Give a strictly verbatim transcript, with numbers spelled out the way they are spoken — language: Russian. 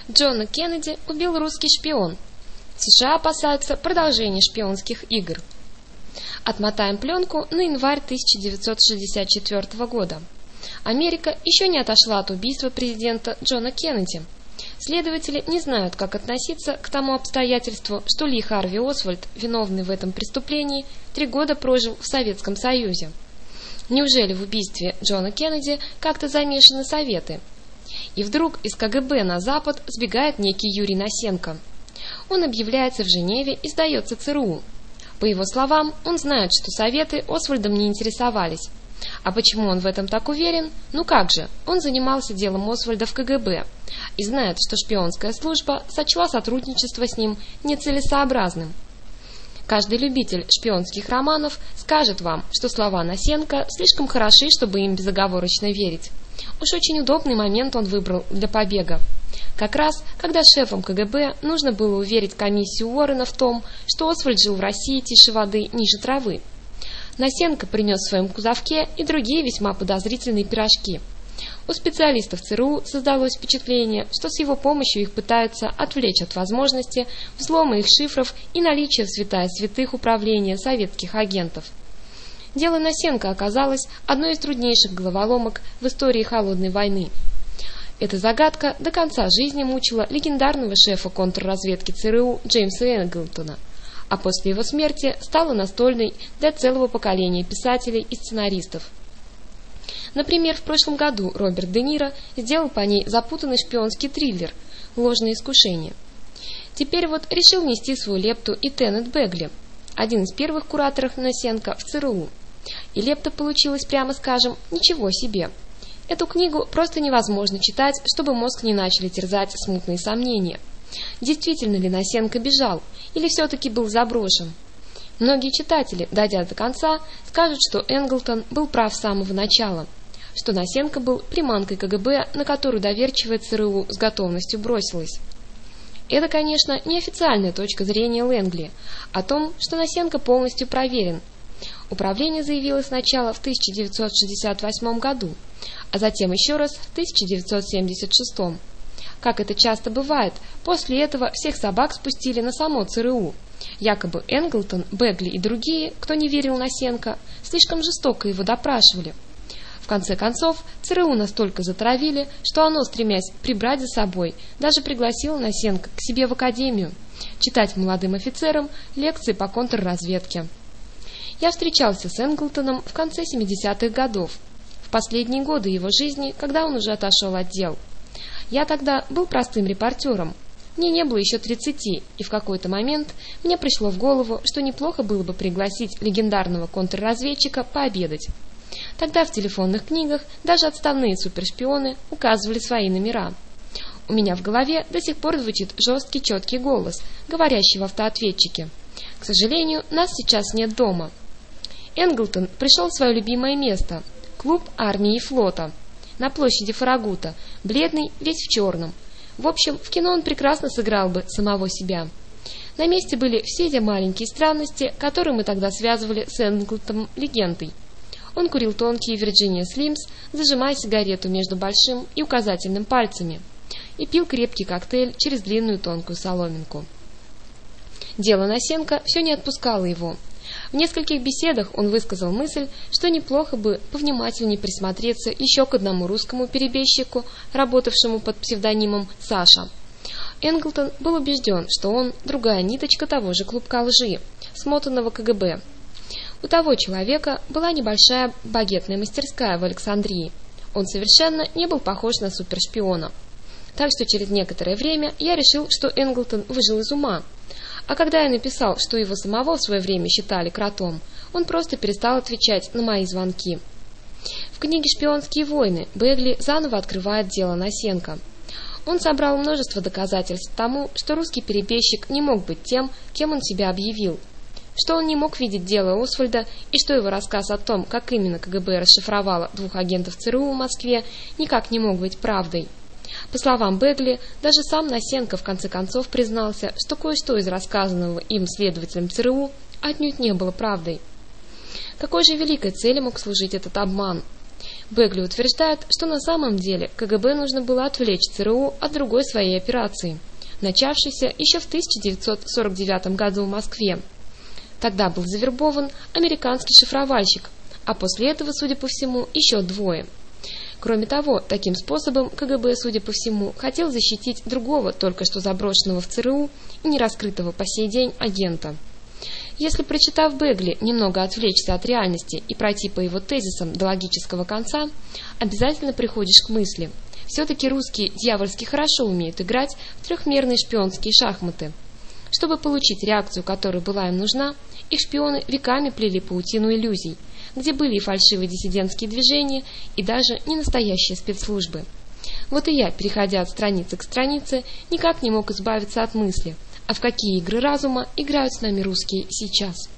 Джона Кеннеди убил русский шпион. США опасаются продолжения шпионских игр. Отмотаем пленку на январь тысяча девятьсот шестьдесят четвёртого года. Америка еще не отошла от убийства президента Джона Кеннеди. Следователи не знают, как относиться к тому обстоятельству, что Ли Харви Освальд, виновный в этом преступлении, три года прожил в Советском Союзе. Неужели в убийстве Джона Кеннеди как-то замешаны Советы? И вдруг из ка гэ бэ на Запад сбегает некий Юрий Носенко. Он объявляется в Женеве и сдается цэ эр у. По его словам, он знает, что Советы Освальдом не интересовались. А почему он в этом так уверен? Ну как же, он занимался делом Освальда в ка гэ бэ и знает, что шпионская служба сочла сотрудничество с ним нецелесообразным. Каждый любитель шпионских романов скажет вам, что слова Носенко слишком хороши, чтобы им безоговорочно верить. Уж очень удобный момент он выбрал для побега. Как раз, когда шефам ка гэ бэ нужно было уверить комиссию Уоррена в том, что Освальд жил в России тише воды, ниже травы. Носенко принес в своем кузовке и другие весьма подозрительные пирожки. У специалистов цэ эр у создалось впечатление, что с его помощью их пытаются отвлечь от возможности взлома их шифров и наличия в святая святых управления советских агентов. Дело Носенко оказалось одной из труднейших головоломок в истории Холодной войны. Эта загадка до конца жизни мучила легендарного шефа контрразведки цэ эр у Джеймса Энглтона, а после его смерти стала настольной для целого поколения писателей и сценаристов. Например, в прошлом году Роберт Де Ниро сделал по ней запутанный шпионский триллер «Ложное искушение». Теперь вот решил внести свою лепту и Теннет Бегли, один из первых кураторов Носенко в цэ эр у. И лепта получилась, прямо скажем, ничего себе. Эту книгу просто невозможно читать, чтобы мозг не начали терзать смутные сомнения. Действительно ли Носенко бежал, или все-таки был заброшен? Многие читатели, дойдя до конца, скажут, что Энглтон был прав с самого начала, что Носенко был приманкой ка гэ бэ, на которую доверчивая цэ эр у с готовностью бросилась. Это, конечно, неофициальная точка зрения Лэнгли о том, что Носенко полностью проверен. Управление заявило сначала в тысяча девятьсот шестьдесят восьмом году, а затем еще раз в тысяча девятьсот семьдесят шестом. Как это часто бывает, после этого всех собак спустили на само цэ эр у. Якобы Энглтон, Бегли и другие, кто не верил Носенко, слишком жестоко его допрашивали. В конце концов, цэ эр у настолько затравили, что оно, стремясь прибрать за собой, даже пригласило Носенко к себе в академию читать молодым офицерам лекции по контрразведке. Я встречался с Энглтоном в конце семидесятых годов, в последние годы его жизни, когда он уже отошел от дел. Я тогда был простым репортером. Мне не было еще тридцати, и в какой-то момент мне пришло в голову, что неплохо было бы пригласить легендарного контрразведчика пообедать. Тогда в телефонных книгах даже отставные супершпионы указывали свои номера. У меня в голове до сих пор звучит жесткий, четкий голос, говорящий в автоответчике: «К сожалению, нас сейчас нет дома». Энглтон пришел в свое любимое место – клуб армии и флота на площади Фаррагута, бледный, весь в черном. В общем, в кино он прекрасно сыграл бы самого себя. На месте были все эти маленькие странности, которые мы тогда связывали с Энглтоном легендой. Он курил тонкие Virginia Slims, зажимая сигарету между большим и указательным пальцами, и пил крепкий коктейль через длинную тонкую соломинку. Дело Носенко все не отпускало его. В нескольких беседах он высказал мысль, что неплохо бы повнимательнее присмотреться еще к одному русскому перебежчику, работавшему под псевдонимом Саша. Энглтон был убежден, что он другая ниточка того же клубка лжи, смотанного ка гэ бэ. У того человека была небольшая багетная мастерская в Александрии. Он совершенно не был похож на супершпиона. Так что через некоторое время я решил, что Энглтон выжил из ума. А когда я написал, что его самого в свое время считали кротом, он просто перестал отвечать на мои звонки. В книге «Шпионские войны» Бегли заново открывает дело Носенко. Он собрал множество доказательств тому, что русский перебежчик не мог быть тем, кем он себя объявил, что он не мог видеть дело Освальда и что его рассказ о том, как именно ка гэ бэ расшифровало двух агентов цэ эр у в Москве, никак не мог быть правдой. По словам Бегли, даже сам Носенко в конце концов признался, что кое-что из рассказанного им следователям цэ эр у отнюдь не было правдой. Какой же великой цели мог служить этот обман? Бегли утверждает, что на самом деле КГБ нужно было отвлечь ЦРУ от другой своей операции, начавшейся еще в тысяча девятьсот сорок девятом году в Москве. Тогда был завербован американский шифровальщик, а после этого, судя по всему, еще двое. Кроме того, таким способом КГБ, судя по всему, хотел защитить другого, только что заброшенного в ЦРУ и не раскрытого по сей день агента. Если, прочитав Бегли, немного отвлечься от реальности и пройти по его тезисам до логического конца, обязательно приходишь к мысли: все-таки русские дьявольски хорошо умеют играть в трехмерные шпионские шахматы. Чтобы получить реакцию, которая была им нужна, их шпионы веками плели паутину иллюзий, где были и фальшивые диссидентские движения, и даже ненастоящие спецслужбы. Вот и я, переходя от страницы к странице, никак не мог избавиться от мысли: а в какие игры разума играют с нами русские сейчас?